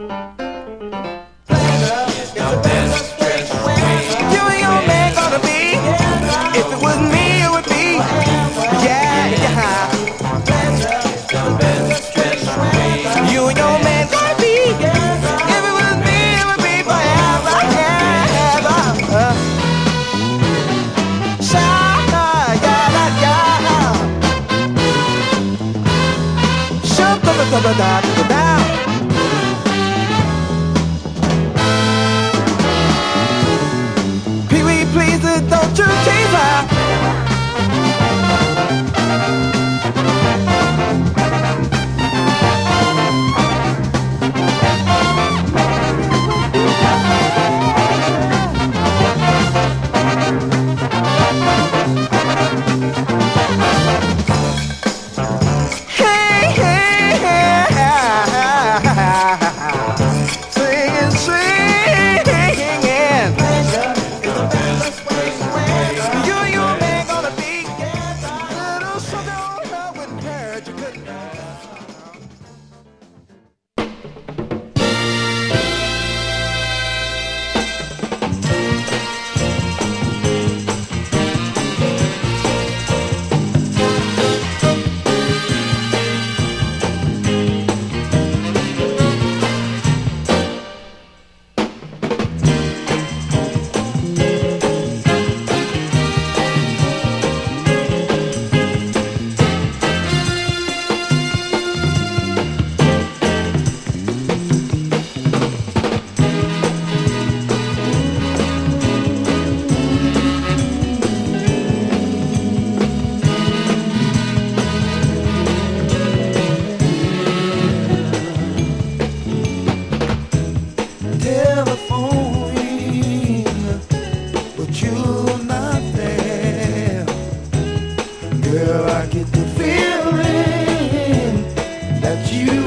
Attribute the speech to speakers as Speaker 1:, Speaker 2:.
Speaker 1: You and your man gonna be. If it was me, it would be. Yeah, yeah. You and your man gonna be. If it was me, it would be forever, ever. Sha-la, ya-la, ya. Sha-ba-ba-ba-ba-da-da-da. Pee-wee, please, don't you tease her. Hey, hey, hey, singing, singing. You and your man gonna be little sugar on her wouldn't hurt you, couldn't hurt. Telephone ring, but you're not there. Girl, I get the feeling that you